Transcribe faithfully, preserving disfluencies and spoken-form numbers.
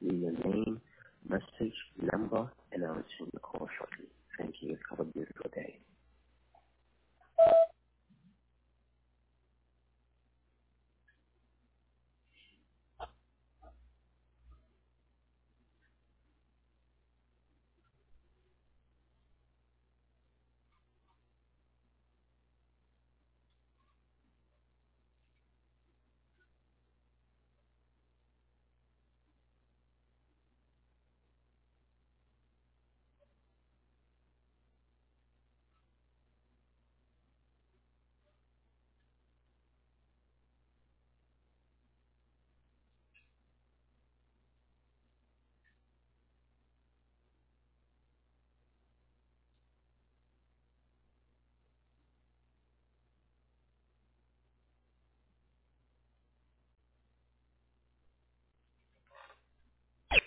leave your name, message, number, and I'll return the call shortly. Thank you. Have a beautiful day.